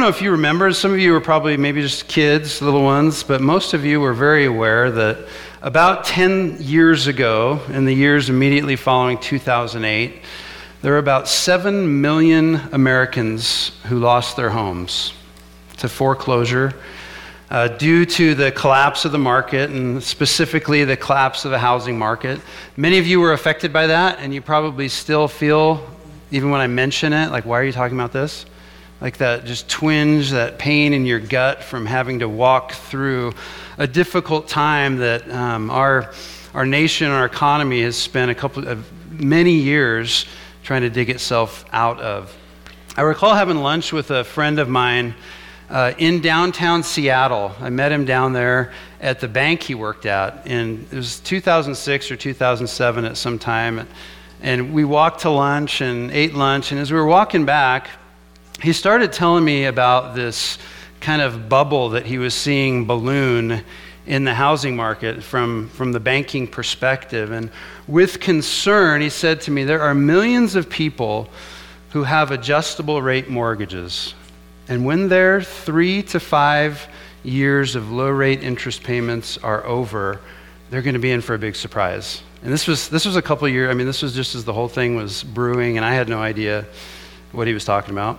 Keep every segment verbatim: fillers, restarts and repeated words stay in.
know if you remember, some of you were probably maybe just kids, little ones, but most of you were very aware that about ten years ago, in the years immediately following two thousand eight, there were about seven million Americans who lost their homes to foreclosure uh, due to the collapse of the market, and specifically the collapse of the housing market. Many of you were affected by that, and you probably still feel, even when I mention it, like, why are you talking about this? Like that just twinge, that pain in your gut from having to walk through a difficult time that um, our our nation, our economy has spent a couple of many years trying to dig itself out of. I recall having lunch with a friend of mine uh, in downtown Seattle. I met him down there at the bank he worked at, and it was two thousand six or two thousand seven at some time. And we walked to lunch and ate lunch, and as we were walking back, he started telling me about this kind of bubble that he was seeing balloon in the housing market from, from the banking perspective. And with concern, he said to me, there are millions of people who have adjustable rate mortgages. And when their three to five years of low rate interest payments are over, they're going to be in for a big surprise. And this was this was a couple of years, I mean, this was just as the whole thing was brewing, and I had no idea what he was talking about.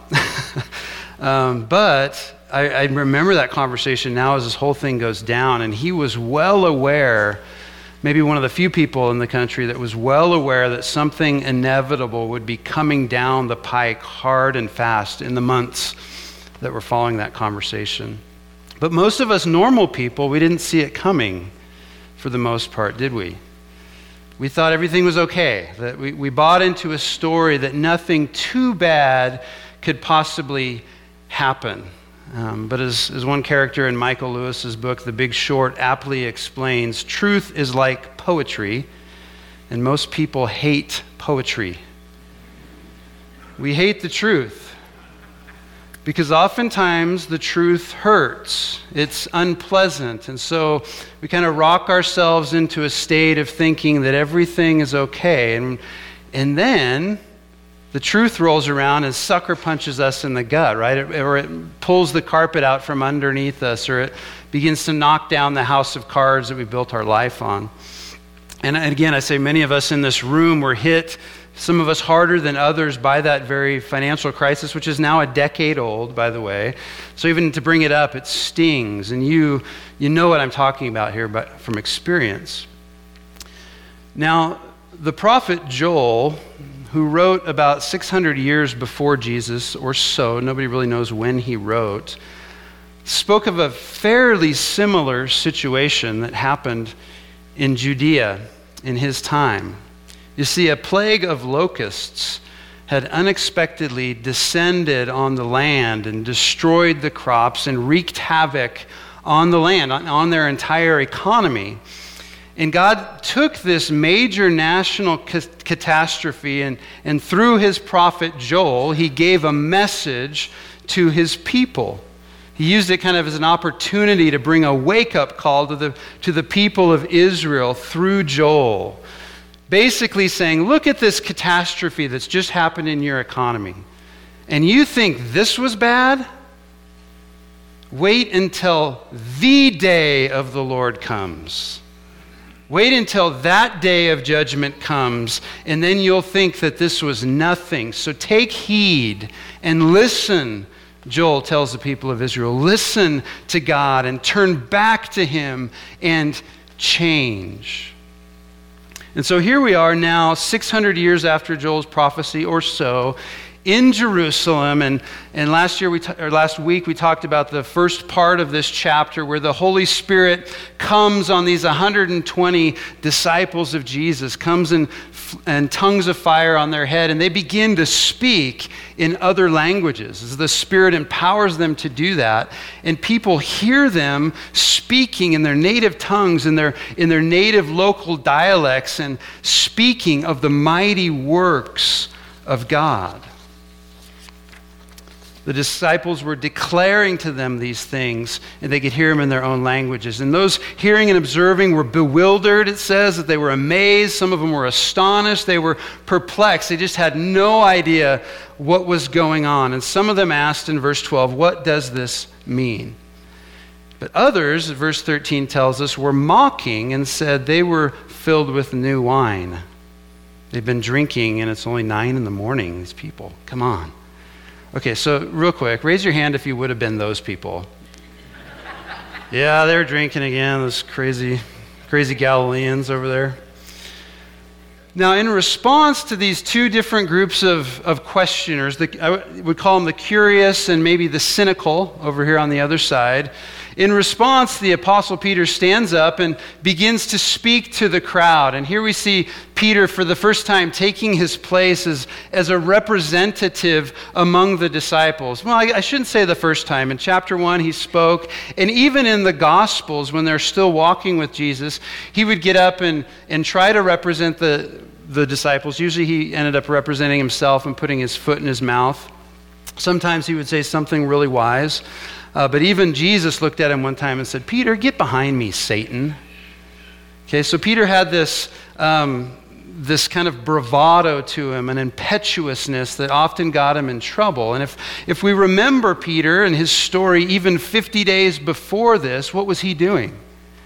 um, but I, I remember that conversation now as this whole thing goes down, and he was well aware, maybe one of the few people in the country that was well aware that something inevitable would be coming down the pike hard and fast in the months that were following that conversation. But most of us normal people, we didn't see it coming for the most part, did we? We thought everything was okay, that we, we bought into a story that nothing too bad could possibly happen. Um, but as, as one character in Michael Lewis's book, The Big Short, aptly explains, truth is like poetry, and most people hate poetry. We hate the truth because oftentimes the truth hurts. It's unpleasant. And so we kind of rock ourselves into a state of thinking that everything is okay. And, and then the truth rolls around and sucker punches us in the gut, right? It, or it pulls the carpet out from underneath us, or it begins to knock down the house of cards that we built our life on. And again, I say many of us in this room were hit, some of us harder than others, by that very financial crisis, which is now a decade old, by the way. So even to bring it up, it stings. And you you know what I'm talking about here, but from experience. Now, the prophet Joel, who wrote about six hundred years before Jesus or so, nobody really knows when he wrote, spoke of a fairly similar situation that happened in Judea in his time. You see, a plague of locusts had unexpectedly descended on the land and destroyed the crops and wreaked havoc on the land, on, on their entire economy. And God took this major national ca- catastrophe and, and through his prophet Joel, he gave a message to his people. He used it kind of as an opportunity to bring a wake-up call to the, to the people of Israel through Joel. Basically saying, look at this catastrophe that's just happened in your economy. And you think this was bad? Wait until the day of the Lord comes. Wait until that day of judgment comes, and then you'll think that this was nothing. So take heed and listen, Joel tells the people of Israel. Listen to God and turn back to him and change. And so here we are now, six hundred years after Joel's prophecy or so, in Jerusalem. And, and last year we t- or last week we talked about the first part of this chapter where the Holy Spirit comes on these one hundred twenty disciples of Jesus, comes in, in tongues of fire on their head, and they begin to speak in other languages as the Spirit empowers them to do that. And people hear them speaking in their native tongues, in their, in their native local dialects, and speaking of the mighty works of God. The disciples were declaring to them these things, and they could hear them in their own languages. And those hearing and observing were bewildered, it says, that they were amazed. Some of them were astonished. They were perplexed. They just had no idea what was going on. And some of them asked in verse twelve, what does this mean? But others, verse thirteen tells us, were mocking and said they were filled with new wine. They've been drinking, and it's only nine in the morning, these people. Come on. Okay, so real quick, raise your hand if you would have been those people. Yeah, they're drinking again, those crazy, crazy Galileans over there. Now, in response to these two different groups of, of questioners, the, I would call them the curious and maybe the cynical over here on the other side, in response, the Apostle Peter stands up and begins to speak to the crowd. And here we see Peter, for the first time, taking his place as, as a representative among the disciples. Well, I, I shouldn't say the first time. In chapter one, he spoke. And even in the Gospels, when they're still walking with Jesus, he would get up and, and try to represent the, the disciples. Usually he ended up representing himself and putting his foot in his mouth. Sometimes he would say something really wise. Uh, but even Jesus looked at him one time and said, Peter, get behind me, Satan. Okay, so Peter had this, um, this kind of bravado to him, an impetuousness that often got him in trouble. And if, if we remember Peter and his story even fifty days before this, what was he doing?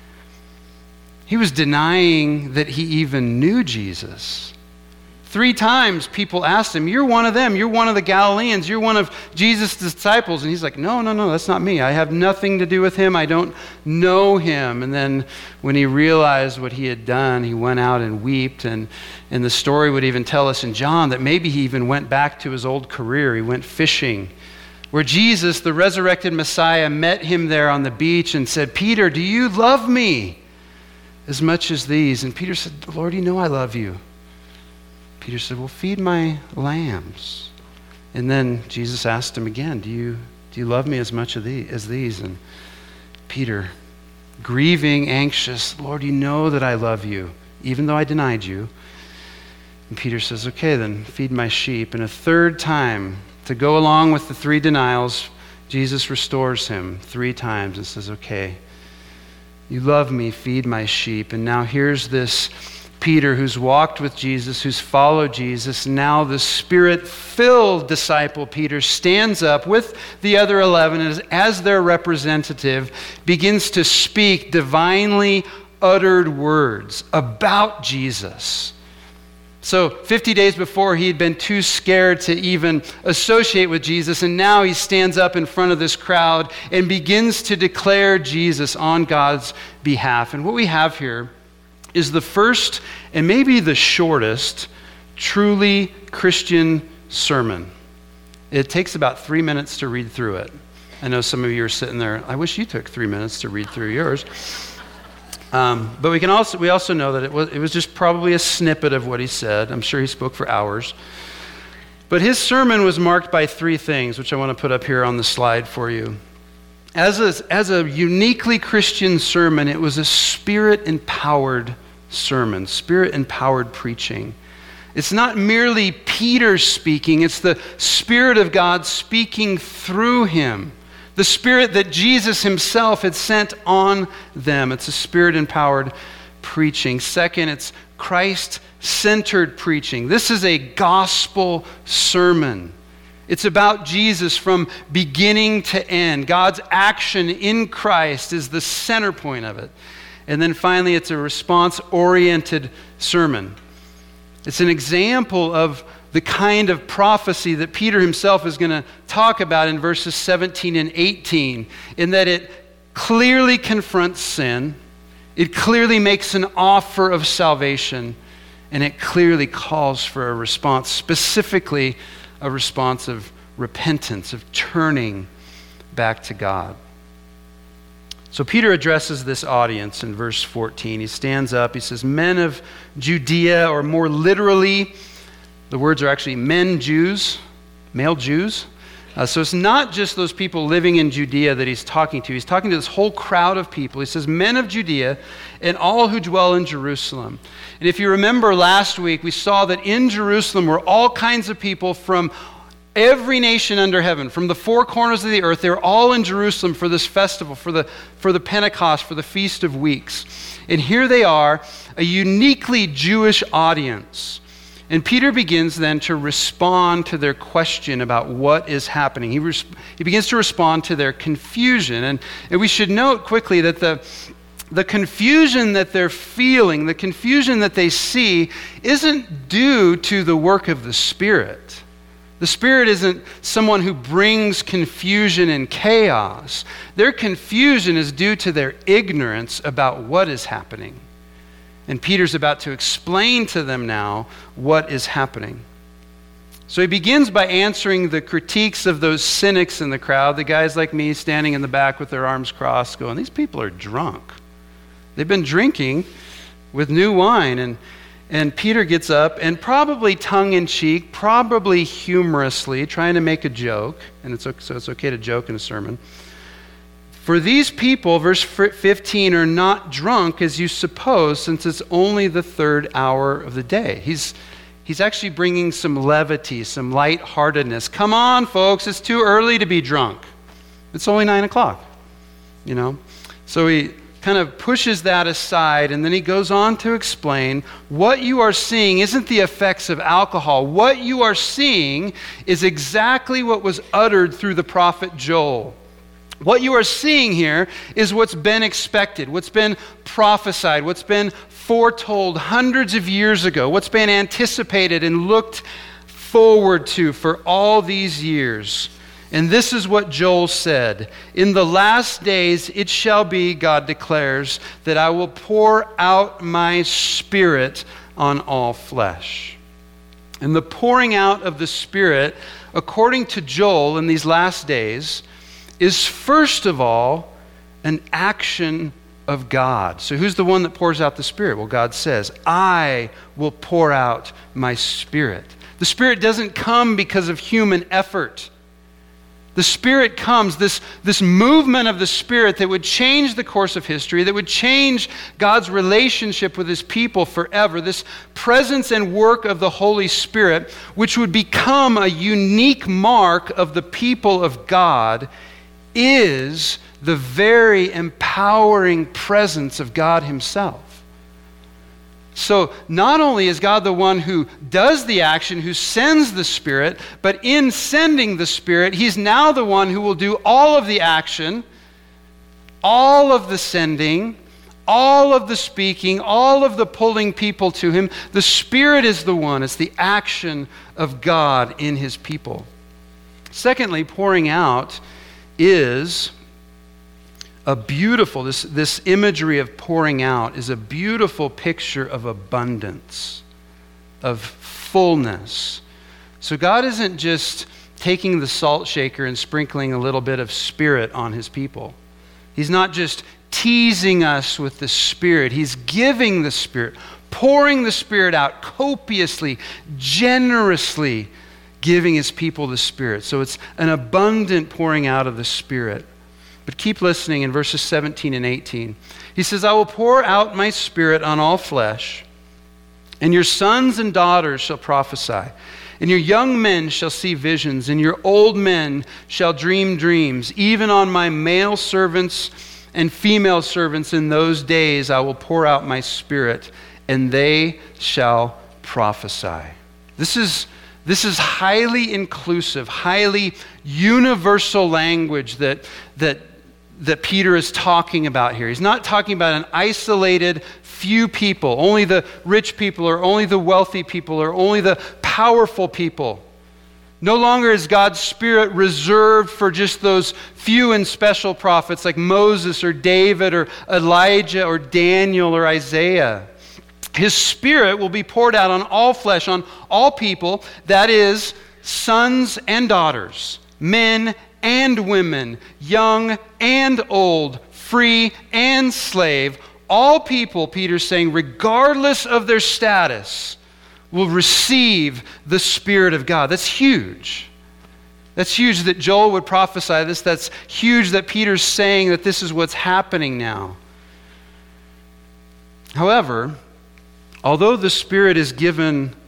He was denying that he even knew Jesus. Three times people asked him, you're one of them, you're one of the Galileans, you're one of Jesus' disciples. And he's like, no, no, no, that's not me. I have nothing to do with him. I don't know him. And then when he realized what he had done, he went out and wept. And, and the story would even tell us in John that maybe he even went back to his old career. He went fishing, where Jesus, the resurrected Messiah, met him there on the beach and said, Peter, do you love me as much as these? And Peter said, Lord, you know I love you. Peter said, well, feed my lambs. And then Jesus asked him again, do you, do you love me as much as these? And Peter, grieving, anxious, Lord, you know that I love you, even though I denied you. And Peter says, okay, then feed my sheep. And a third time, to go along with the three denials, Jesus restores him three times and says, okay, you love me, feed my sheep. And now here's this Peter, who's walked with Jesus, who's followed Jesus. Now the Spirit-filled disciple Peter stands up with the other eleven and as their representative begins to speak divinely uttered words about Jesus. So fifty days before, he had been too scared to even associate with Jesus, and now he stands up in front of this crowd and begins to declare Jesus on God's behalf. And what we have here is the first and maybe the shortest truly Christian sermon. It takes about three minutes to read through it. I know some of you are sitting there, I wish you took three minutes to read through yours. Um, but we can also we also know that it was it was just probably a snippet of what he said. I'm sure he spoke for hours. But his sermon was marked by three things, which I want to put up here on the slide for you. As a, as a uniquely Christian sermon, it was a Spirit-empowered sermon, Spirit-empowered preaching. It's not merely Peter speaking, it's the Spirit of God speaking through him. The Spirit that Jesus himself had sent on them. It's a Spirit-empowered preaching. Second, it's Christ-centered preaching. This is a gospel sermon. It's about Jesus from beginning to end. God's action in Christ is the center point of it. And then finally, it's a response-oriented sermon. It's an example of the kind of prophecy that Peter himself is going to talk about in verses seventeen and eighteen, in that it clearly confronts sin, it clearly makes an offer of salvation, and it clearly calls for a response, specifically a response of repentance, of turning back to God. So Peter addresses this audience in verse fourteen. He stands up, he says, men of Judea, or more literally, the words are actually men Jews, male Jews. Uh, so it's not just those people living in Judea that he's talking to. He's talking to this whole crowd of people. He says, men of Judea and all who dwell in Jerusalem. And if you remember last week, we saw that in Jerusalem were all kinds of people from Every nation under heaven, from the four corners of the earth, they're all in Jerusalem for this festival, for the, for the Pentecost, for the Feast of Weeks. And here they are, a uniquely Jewish audience. And Peter begins then to respond to their question about what is happening. He, res- he begins to respond to their confusion. And, and we should note quickly that the, the confusion that they're feeling, the confusion that they see, isn't due to the work of the Spirit. The Spirit isn't someone who brings confusion and chaos. Their confusion is due to their ignorance about what is happening. And Peter's about to explain to them now what is happening. So he begins by answering the critiques of those cynics in the crowd, the guys like me standing in the back with their arms crossed going, these people are drunk. They've been drinking with new wine. And And Peter gets up and probably tongue-in-cheek, probably humorously, trying to make a joke, and it's so it's okay to joke in a sermon. For these people, verse fifteen, are not drunk as you suppose, since it's only the third hour of the day. He's, he's actually bringing some levity, some lightheartedness. Come on, folks, it's too early to be drunk. It's only nine o'clock, you know. So he kind of pushes that aside, and then he goes on to explain what you are seeing isn't the effects of alcohol. What you are seeing is exactly what was uttered through the prophet Joel. What you are seeing here is what's been expected, what's been prophesied, what's been foretold hundreds of years ago, what's been anticipated and looked forward to for all these years. And this is what Joel said, in the last days it shall be, God declares, that I will pour out my Spirit on all flesh. And the pouring out of the Spirit, according to Joel in these last days, is first of all an action of God. So who's the one that pours out the Spirit? Well, God says, I will pour out my Spirit. The Spirit doesn't come because of human effort. The Spirit comes, this, this movement of the Spirit that would change the course of history, that would change God's relationship with His people forever, this presence and work of the Holy Spirit, which would become a unique mark of the people of God, is the very empowering presence of God Himself. So not only is God the one who does the action, who sends the Spirit, but in sending the Spirit, He's now the one who will do all of the action, all of the sending, all of the speaking, all of the pulling people to Him. The Spirit is the one. It's the action of God in His people. Secondly, pouring out is a beautiful, this, this imagery of pouring out is a beautiful picture of abundance, of fullness. So God isn't just taking the salt shaker and sprinkling a little bit of Spirit on His people. He's not just teasing us with the Spirit. He's giving the Spirit, pouring the Spirit out copiously, generously, giving His people the Spirit. So it's an abundant pouring out of the Spirit. But keep listening in verses seventeen and eighteen. He says, I will pour out my Spirit on all flesh, and your sons and daughters shall prophesy, and your young men shall see visions, and your old men shall dream dreams. Even on my male servants and female servants in those days I will pour out my Spirit, and they shall prophesy. This is This is highly inclusive, highly universal language that, that, that Peter is talking about here. He's not talking about an isolated few people, only the rich people or only the wealthy people or only the powerful people. No longer is God's Spirit reserved for just those few and special prophets like Moses or David or Elijah or Daniel or Isaiah. His Spirit will be poured out on all flesh, on all people, that is, sons and daughters, men and women, young and old, free and slave. All people, Peter's saying, regardless of their status, will receive the Spirit of God. That's huge. That's huge that Joel would prophesy this. That's huge that Peter's saying that this is what's happening now. However, although the Spirit is given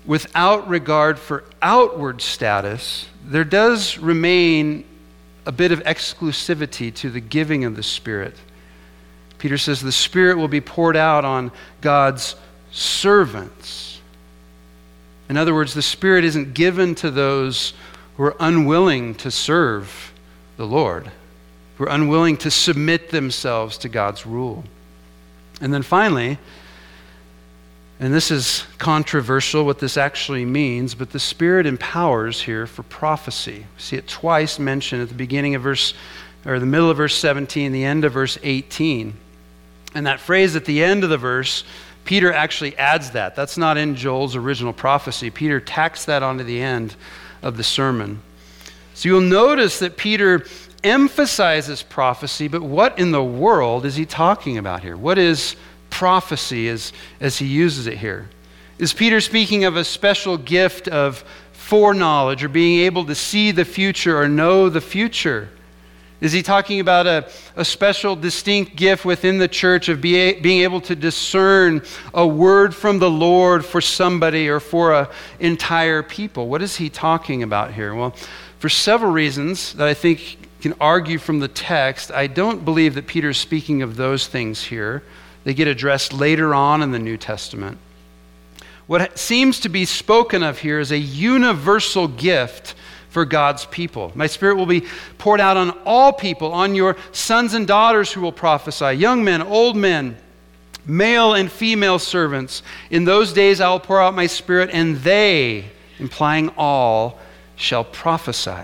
without regard for outward status, there does remain a bit of exclusivity to the giving of the Spirit. Peter says the Spirit will be poured out on God's servants. In other words, the Spirit isn't given to those who are unwilling to serve the Lord, who are unwilling to submit themselves to God's rule. And then finally, and this is controversial what this actually means, but the Spirit empowers here for prophecy. We see it twice mentioned at the beginning of verse, or the middle of verse seventeen, the end of verse eighteen. And that phrase at the end of the verse, Peter actually adds that. That's not in Joel's original prophecy. Peter tacks that onto the end of the sermon. So you'll notice that Peter emphasizes prophecy, but what in the world is he talking about here? What is prophecy as, as he uses it here? Is Peter speaking of a special gift of foreknowledge or being able to see the future or know the future? Is he talking about a, a special distinct gift within the church of be, being able to discern a word from the Lord for somebody or for an entire people? What is he talking about here? Well, for several reasons that I think can argue from the text, I don't believe that Peter is speaking of those things here. They get addressed later on in the New Testament. What seems to be spoken of here is a universal gift for God's people. My Spirit will be poured out on all people, on your sons and daughters who will prophesy, young men, old men, male and female servants. In those days I will pour out my Spirit, and they, implying all, shall prophesy.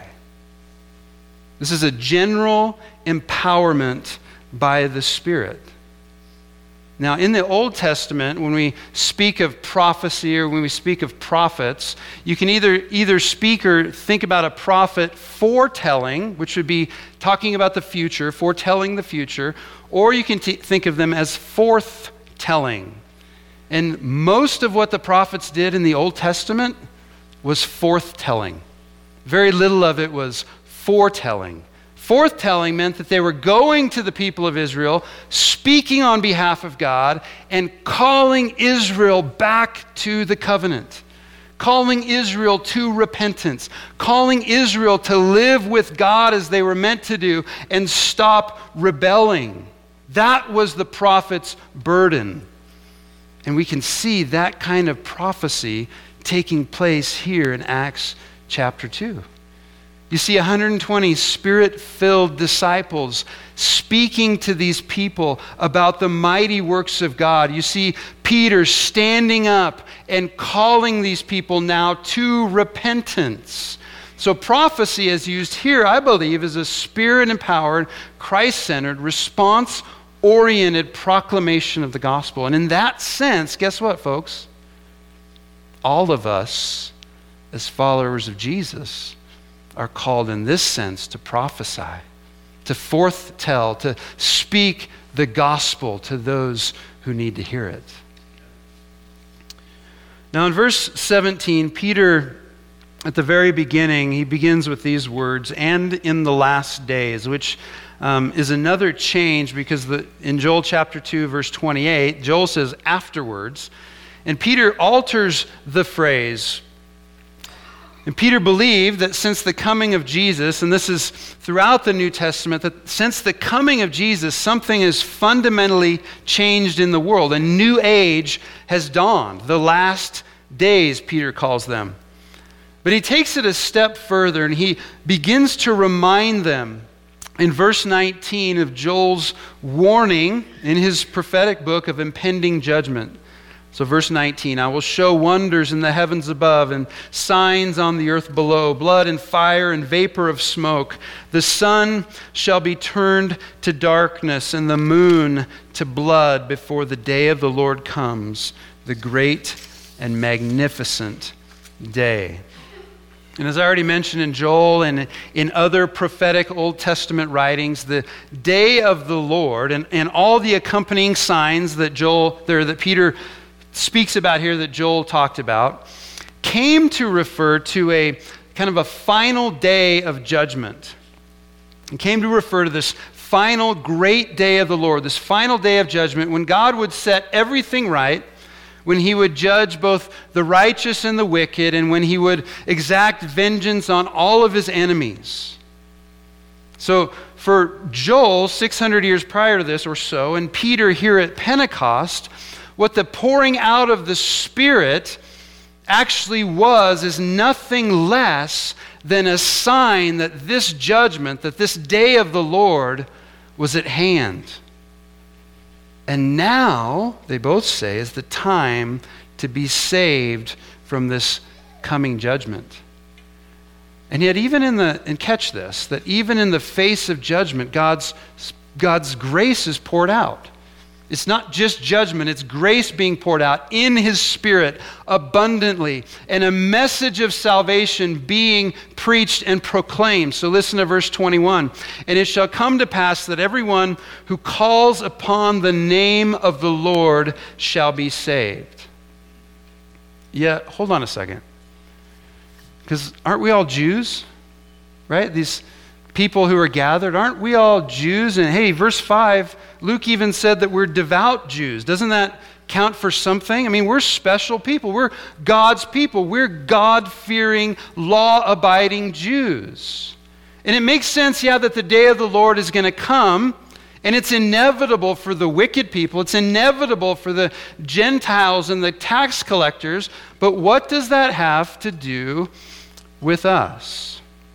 This is a general empowerment by the Spirit. Now, in the Old Testament, when we speak of prophecy or when we speak of prophets, you can either, either speak or think about a prophet foretelling, which would be talking about the future, foretelling the future, or you can t- think of them as forthtelling. And most of what the prophets did in the Old Testament was forthtelling. Very little of it was foretelling. Forthtelling meant that they were going to the people of Israel, speaking on behalf of God, and calling Israel back to the covenant, calling Israel to repentance, calling Israel to live with God as they were meant to do and stop rebelling. That was the prophet's burden. And we can see that kind of prophecy taking place here in Acts chapter two. You see one hundred twenty Spirit-filled disciples speaking to these people about the mighty works of God. You see Peter standing up and calling these people now to repentance. So prophecy as used here, I believe, is a Spirit-empowered, Christ-centered, response-oriented proclamation of the gospel. And in that sense, guess what, folks? All of us, as followers of Jesus, are called in this sense to prophesy, to foretell, to speak the gospel to those who need to hear it. Now in verse seventeen, Peter, at the very beginning, he begins with these words, "and in the last days," which um, is another change because the, in Joel chapter two, verse twenty-eight, Joel says afterwards, and Peter alters the phrase. And Peter believed that since the coming of Jesus, and this is throughout the New Testament, that since the coming of Jesus, something has fundamentally changed in the world. A new age has dawned. The last days, Peter calls them. But he takes it a step further, and he begins to remind them in verse nineteen of Joel's warning in his prophetic book of impending judgment. So verse nineteen, "I will show wonders in the heavens above and signs on the earth below, blood and fire and vapor of smoke. The sun shall be turned to darkness and the moon to blood before the day of the Lord comes, the great and magnificent day." And as I already mentioned in Joel and in other prophetic Old Testament writings, the day of the Lord and, and all the accompanying signs that Joel, there that Peter speaks about here that Joel talked about, came to refer to a kind of a final day of judgment. It came to refer to this final great day of the Lord, this final day of judgment when God would set everything right, when he would judge both the righteous and the wicked, and when he would exact vengeance on all of his enemies. So for Joel, six hundred years prior to this or so, and Peter here at Pentecost, what the pouring out of the Spirit actually was is nothing less than a sign that this judgment, that this day of the Lord was at hand. And now, they both say, is the time to be saved from this coming judgment. And yet even in the, and catch this, that even in the face of judgment, God's, God's grace is poured out. It's not just judgment, it's grace being poured out in His Spirit abundantly, and a message of salvation being preached and proclaimed. So listen to verse twenty-one. And it shall come to pass that everyone who calls upon the name of the Lord shall be saved. Yeah, hold on a second. Because aren't we all Jews? Right? These people who are gathered, aren't we all Jews? And hey, verse five, Luke even said that we're devout Jews. Doesn't that count for something? I mean, we're special people. We're God's people. We're God-fearing, law-abiding Jews. And it makes sense, yeah, that the day of the Lord is going to come, and it's inevitable for the wicked people. It's inevitable for the Gentiles and the tax collectors. But what does that have to do with us?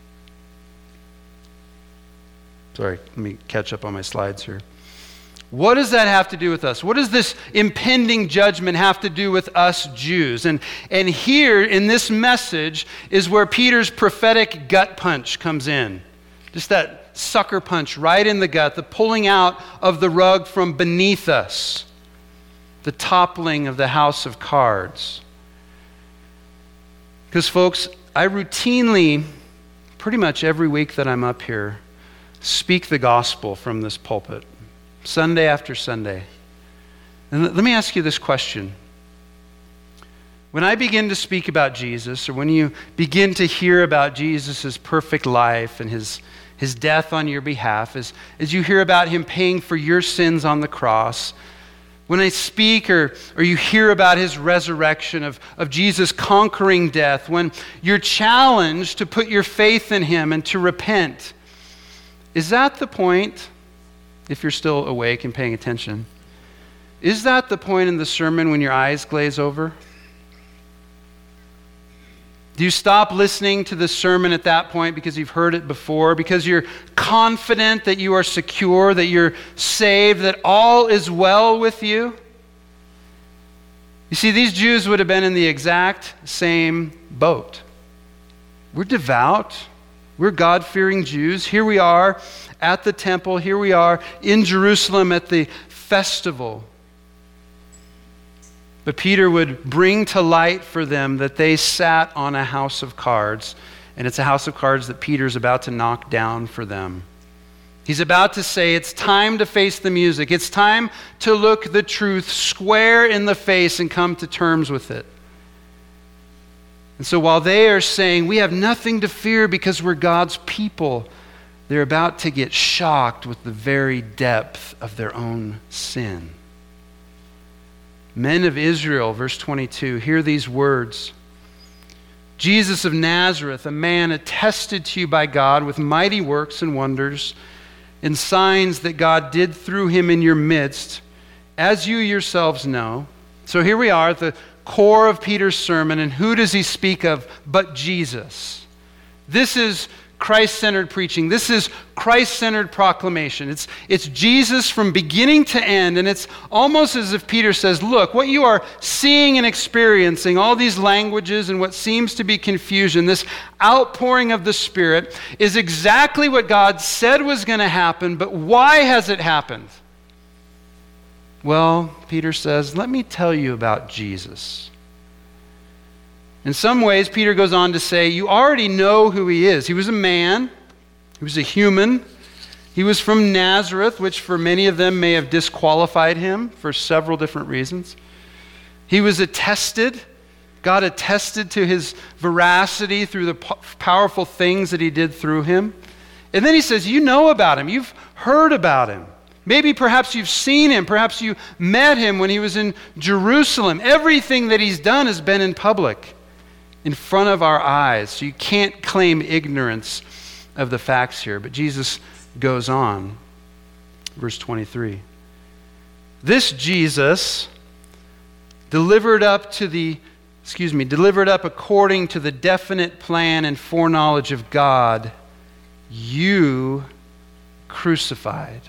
Sorry, let me catch up on my slides here. What does that have to do with us? What does this impending judgment have to do with us Jews? And, and here in this message is where Peter's prophetic gut punch comes in. Just that sucker punch right in the gut, the pulling out of the rug from beneath us, the toppling of the house of cards. Because folks, I routinely, pretty much every week that I'm up here, speak the gospel from this pulpit, Sunday after Sunday. And let me ask you this question. When I begin to speak about Jesus, or when you begin to hear about Jesus' perfect life and his, his death on your behalf, as, as you hear about him paying for your sins on the cross, when I speak or, or you hear about his resurrection, of, of Jesus conquering death, when you're challenged to put your faith in him and to repent, is that the point, if you're still awake and paying attention, is that the point in the sermon when your eyes glaze over? Do you stop listening to the sermon at that point because you've heard it before, because you're confident that you are secure, that you're saved, that all is well with you? You see, these Jews would have been in the exact same boat. We're devout. We're God-fearing Jews. Here we are at the temple. Here we are in Jerusalem at the festival. But Peter would bring to light for them that they sat on a house of cards, and it's a house of cards that Peter's about to knock down for them. He's about to say, it's time to face the music. It's time to look the truth square in the face and come to terms with it. And so while they are saying, we have nothing to fear because we're God's people, they're about to get shocked with the very depth of their own sin. Men of Israel, verse twenty-two, hear these words. Jesus of Nazareth, a man attested to you by God with mighty works and wonders and signs that God did through him in your midst, as you yourselves know. So here we are at the core of Peter's sermon, and who does he speak of but Jesus? This is Christ-centered preaching. This is Christ-centered proclamation. It's, it's Jesus from beginning to end, and it's almost as if Peter says, look, what you are seeing and experiencing, all these languages and what seems to be confusion, this outpouring of the Spirit, is exactly what God said was going to happen, but why has it happened? Well, Peter says, let me tell you about Jesus. In some ways, Peter goes on to say, you already know who he is. He was a man. He was a human. He was from Nazareth, which for many of them may have disqualified him for several different reasons. He was attested. God attested to his veracity through the po- powerful things that he did through him. And then he says, you know about him. You've heard about him. Maybe perhaps you've seen him. Perhaps you met him when he was in Jerusalem. Everything that he's done has been in public, in front of our eyes. So you can't claim ignorance of the facts here. But Jesus goes on. Verse twenty-three. This Jesus, delivered up to the, excuse me, delivered up according to the definite plan and foreknowledge of God, you crucified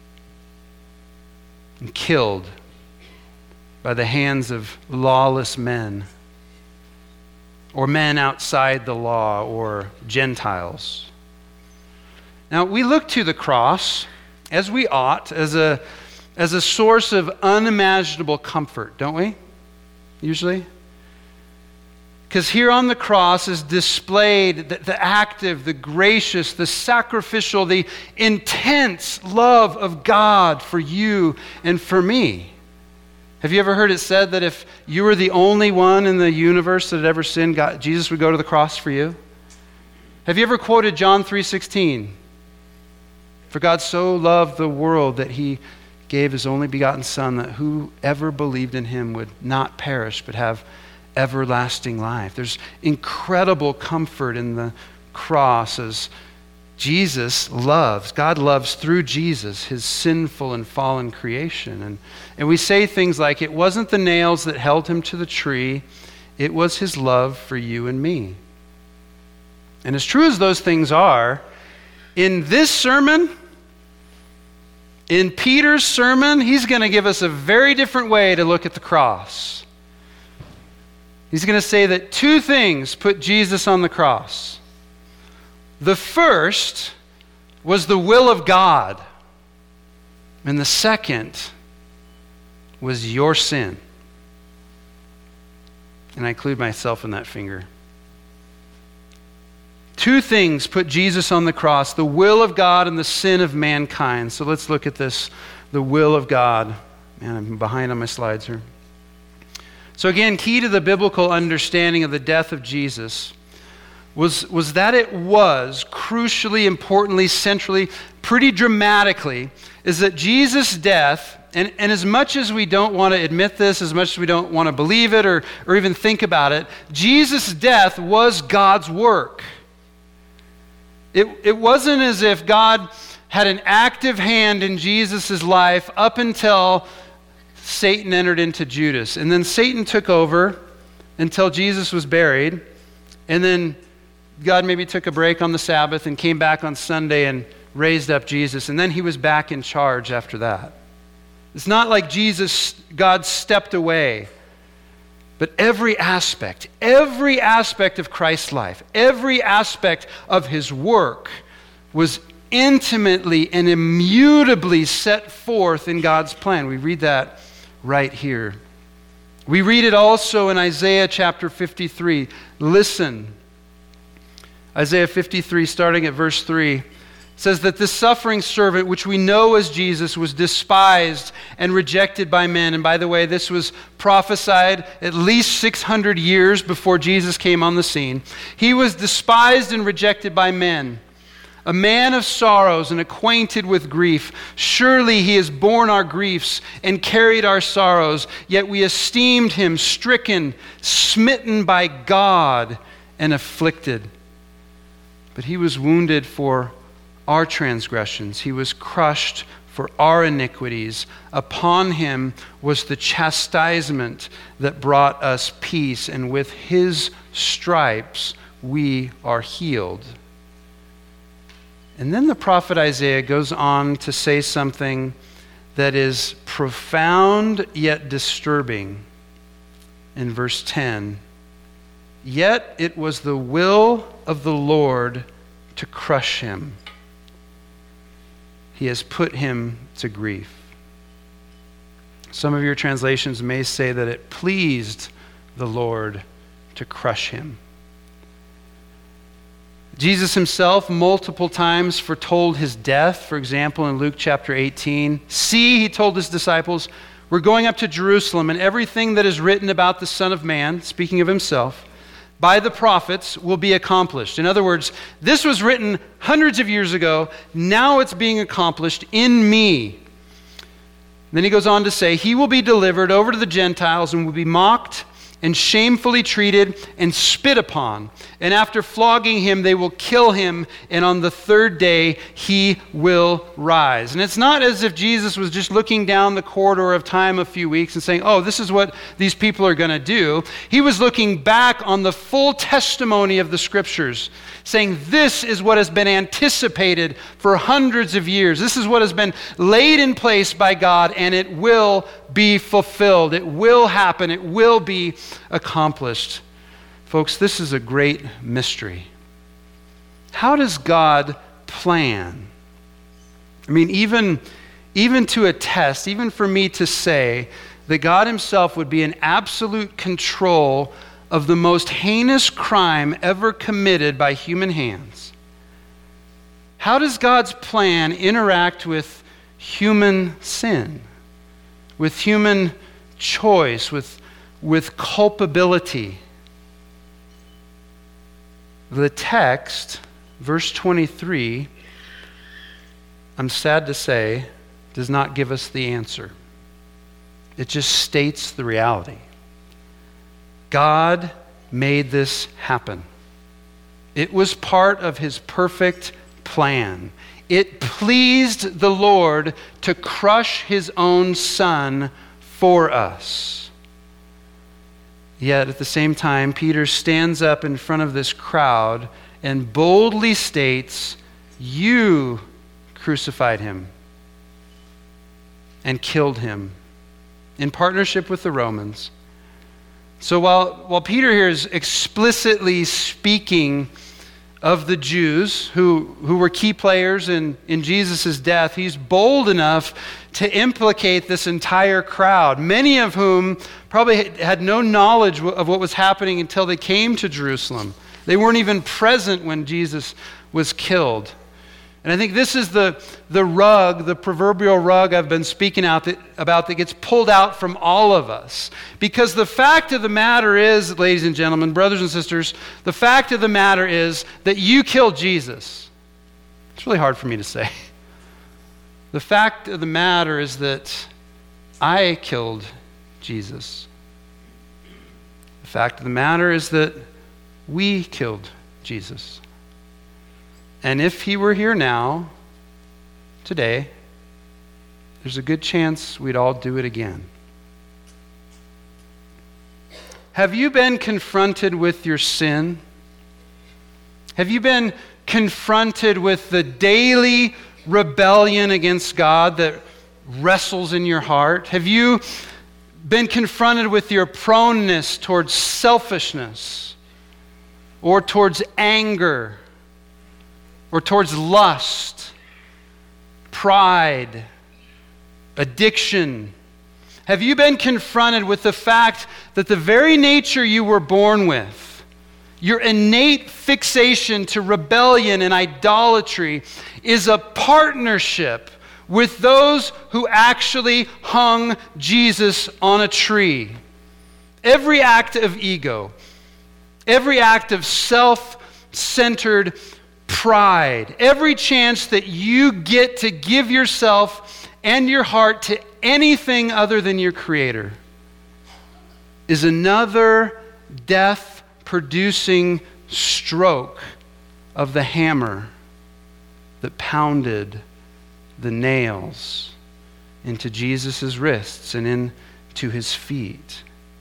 and killed by the hands of lawless men, or men outside the law, or Gentiles. Now, we look to the cross, as we ought, as a as a source of unimaginable comfort, don't we? Usually. Because here on the cross is displayed the, the active, the gracious, the sacrificial, the intense love of God for you and for me. Have you ever heard it said that if you were the only one in the universe that had ever sinned, God, Jesus would go to the cross for you? Have you ever quoted John three sixteen? For God so loved the world that he gave his only begotten Son, that whoever believed in him would not perish but have everlasting life. There's incredible comfort in the cross as Jesus loves, God loves through Jesus, his sinful and fallen creation. And, and we say things like, it wasn't the nails that held him to the tree, it was his love for you and me. And as true as those things are, in this sermon, in Peter's sermon, he's going to give us a very different way to look at the cross. He's going to say that two things put Jesus on the cross. The first was the will of God, and the second was your sin. And I include myself in that finger. Two things put Jesus on the cross, the will of God and the sin of mankind. So let's look at this, the will of God. Man, I'm behind on my slides here. So again, key to the biblical understanding of the death of Jesus was, was that it was crucially, importantly, centrally, pretty dramatically, is that Jesus' death, and, and as much as we don't want to admit this, as much as we don't want to believe it or, or even think about it, Jesus' death was God's work. It, it wasn't as if God had an active hand in Jesus' life up until Satan entered into Judas. And then Satan took over until Jesus was buried. And then God maybe took a break on the Sabbath and came back on Sunday and raised up Jesus. And then he was back in charge after that. It's not like Jesus, God stepped away. But every aspect, every aspect of Christ's life, every aspect of his work was intimately and immutably set forth in God's plan. We read that right here. We read it also in Isaiah chapter fifty-three. Listen. Isaiah fifty-three, starting at verse three. Says that this suffering servant, which we know as Jesus, was despised and rejected by men. And by the way, this was prophesied at least six hundred years before Jesus came on the scene. He was despised and rejected by men, a man of sorrows and acquainted with grief. Surely he has borne our griefs and carried our sorrows, yet we esteemed him stricken, smitten by God, and afflicted. But he was wounded for our transgressions. He was crushed for our iniquities. Upon him was the chastisement that brought us peace, and with his stripes we are healed. And then the prophet Isaiah goes on to say something that is profound yet disturbing in verse ten. Yet it was the will of the Lord to crush him. He has put him to grief. Some of your translations may say that it pleased the Lord to crush him. Jesus himself multiple times foretold his death. For example, in Luke chapter eighteen, see, he told his disciples, we're going up to Jerusalem, and everything that is written about the Son of Man, speaking of himself, by the prophets will be accomplished. In other words, this was written hundreds of years ago. Now it's being accomplished in me. then he goes on to say, he will be delivered over to the Gentiles and will be mocked and shamefully treated and spit upon. And after flogging him, they will kill him, and on the third day he will rise. And it's not as if Jesus was just looking down the corridor of time a few weeks and saying, oh, this is what these people are going to do. He was looking back on the full testimony of the Scriptures, saying this is what has been anticipated for hundreds of years. This is what has been laid in place by God, and it will be fulfilled. It will happen. It will be accomplished. Folks, this is a great mystery. How does God plan? I mean, even, even to attest, even for me to say that God himself would be in absolute control of the most heinous crime ever committed by human hands. How does God's plan interact with human sin, with human choice, with, with culpability? The text, verse twenty-three, I'm sad to say, does not give us the answer. It just states the reality. God made this happen. It was part of his perfect plan. It pleased the Lord to crush his own Son for us. Yet at the same time, Peter stands up in front of this crowd and boldly states, you crucified him and killed him in partnership with the Romans. So while, while Peter here is explicitly speaking of the Jews who, who were key players in, in Jesus' death, he's bold enough to implicate this entire crowd, many of whom probably had no knowledge of what was happening until they came to Jerusalem. They weren't even present when Jesus was killed. And I think this is the, the rug, the proverbial rug I've been speaking out that, about that gets pulled out from all of us. Because the fact of the matter is, ladies and gentlemen, brothers and sisters, the fact of the matter is that you killed Jesus. It's really hard for me to say. The fact of the matter is that I killed Jesus. The fact of the matter is that we killed Jesus. And if he were here now, today, there's a good chance we'd all do it again. Have you been confronted with your sin? Have you been confronted with the daily rebellion against God that wrestles in your heart? Have you been confronted with your proneness towards selfishness or towards anger or towards lust, pride, addiction? Have you been confronted with the fact that the very nature you were born with, your innate fixation to rebellion and idolatry, is a partnership with those who actually hung Jesus on a tree? Every act of ego, every act of self-centered pride, every chance that you get to give yourself and your heart to anything other than your Creator, is another death-producing stroke of the hammer that pounded the nails into Jesus' wrists and into his feet.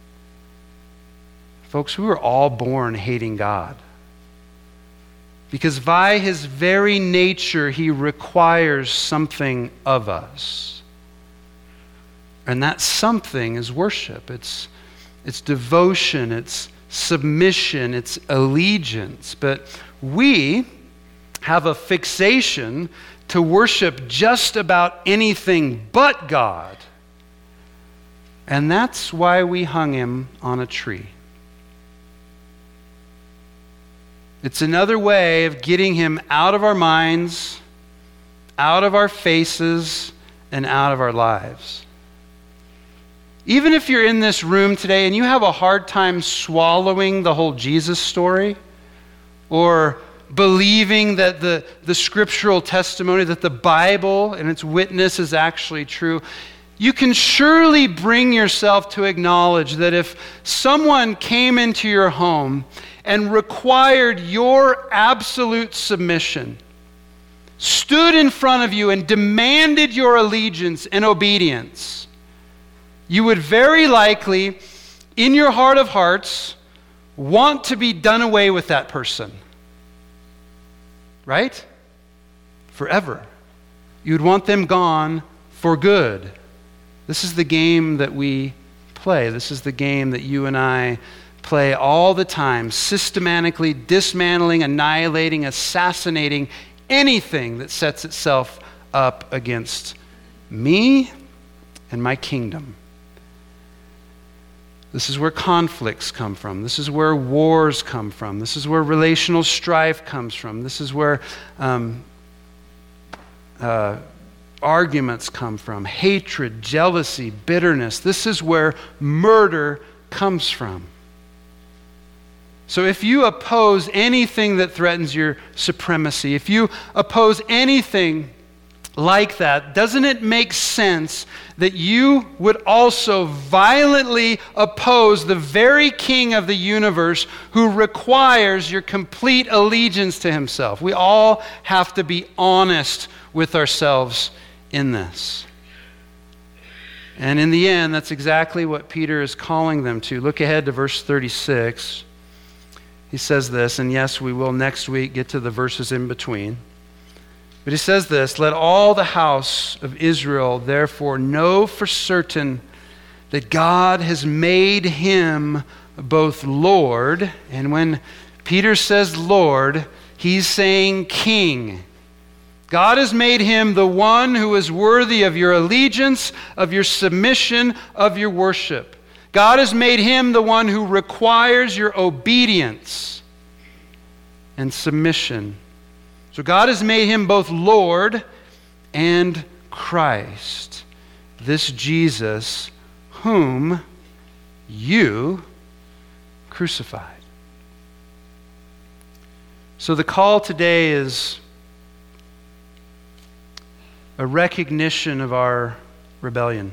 Folks, we were all born hating God, because by his very nature, he requires something of us. And that something is worship. It's, it's devotion, it's submission, it's allegiance. But we have a fixation to worship just about anything but God. And that's why we hung him on a tree. It's another way of getting him out of our minds, out of our faces, and out of our lives. Even if you're in this room today and you have a hard time swallowing the whole Jesus story, or believing that the, the scriptural testimony, that the Bible and its witness is actually true, you can surely bring yourself to acknowledge that if someone came into your home and required your absolute submission, stood in front of you and demanded your allegiance and obedience, you would very likely, in your heart of hearts, want to be done away with that person. Right? Forever. You'd want them gone for good. This is the game that we play. This is the game that you and I play all the time, systematically dismantling, annihilating, assassinating anything that sets itself up against me and my kingdom. This is where conflicts come from. This is where wars come from. This is where relational strife comes from. This is where um, uh, arguments come from. Hatred, jealousy, bitterness. This is where murder comes from. So if you oppose anything that threatens your supremacy, if you oppose anything like that, doesn't it make sense that you would also violently oppose the very king of the universe who requires your complete allegiance to himself? We all have to be honest with ourselves in this. And in the end, that's exactly what Peter is calling them to. Look ahead to verse thirty-six. He says this, and yes, we will next week get to the verses in between. But he says this, "Let all the house of Israel therefore know for certain that God has made him both Lord," and when Peter says Lord, he's saying King. God has made him the one who is worthy of your allegiance, of your submission, of your worship. God has made him the one who requires your obedience and submission. So God has made him both Lord and Christ, this Jesus whom you crucified. So the call today is a recognition of our rebellion.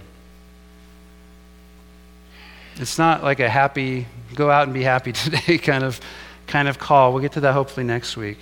It's not like a happy, go out and be happy today kind of, kind of call. We'll get to that hopefully next week.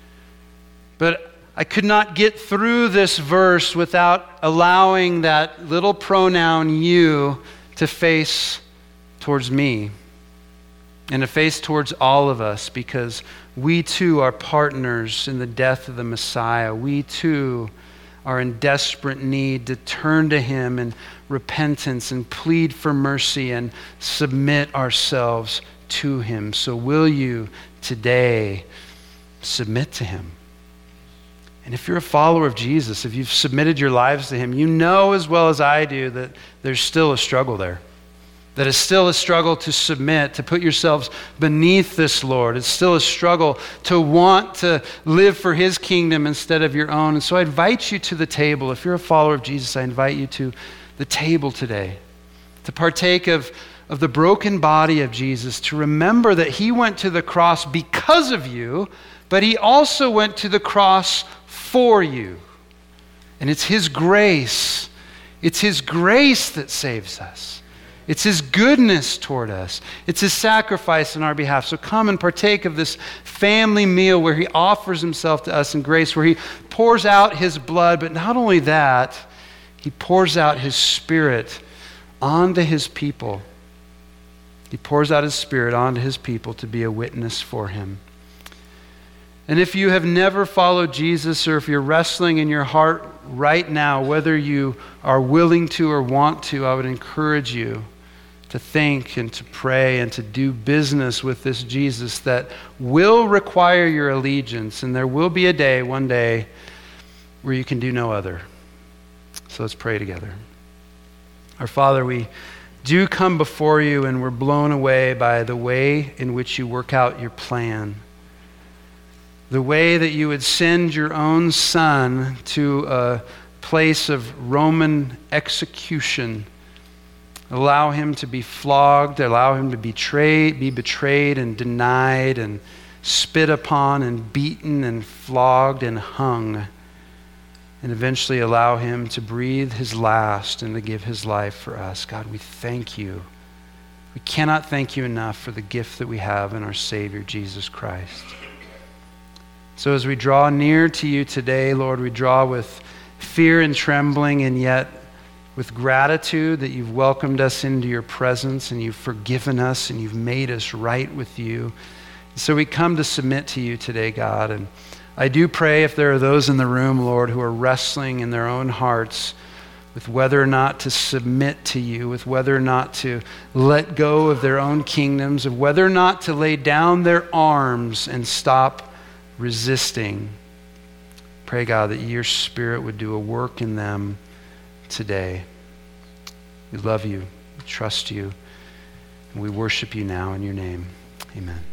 But I could not get through this verse without allowing that little pronoun you to face towards me and to face towards all of us, because we too are partners in the death of the Messiah. We too are in desperate need to turn to him in repentance and plead for mercy and submit ourselves to him. So will you today submit to him? And if you're a follower of Jesus, if you've submitted your lives to him, you know as well as I do that there's still a struggle there. That it's still a struggle to submit, to put yourselves beneath this Lord. It's still a struggle to want to live for his kingdom instead of your own. And so I invite you to the table. If you're a follower of Jesus, I invite you to the table today to partake of, of the broken body of Jesus, to remember that he went to the cross because of you, but he also went to the cross for you. And it's his grace. It's his grace that saves us. It's his goodness toward us. It's his sacrifice on our behalf. So come and partake of this family meal where he offers himself to us in grace, where he pours out his blood, but not only that, he pours out his Spirit onto his people. He pours out his Spirit onto his people to be a witness for him. And if you have never followed Jesus, or if you're wrestling in your heart right now, whether you are willing to or want to, I would encourage you to think and to pray and to do business with this Jesus that will require your allegiance. And there will be a day, one day, where you can do no other. So let's pray together. Our Father, we do come before you, and we're blown away by the way in which you work out your plan. The way that you would send your own Son to a place of Roman execution, allow him to be flogged, allow him to betray, be betrayed and denied and spit upon and beaten and flogged and hung. and eventually allow him to breathe his last and to give his life for us. God, we thank you. We cannot thank you enough for the gift that we have in our Savior, Jesus Christ. So as we draw near to you today, Lord, we draw with fear and trembling, and yet with gratitude that you've welcomed us into your presence and you've forgiven us and you've made us right with you. So we come to submit to you today, God. And I do pray if there are those in the room, Lord, who are wrestling in their own hearts with whether or not to submit to you, with whether or not to let go of their own kingdoms, of whether or not to lay down their arms and stop resisting. Pray, God, that your Spirit would do a work in them today. We love you, we trust you, and we worship you now in your name. Amen.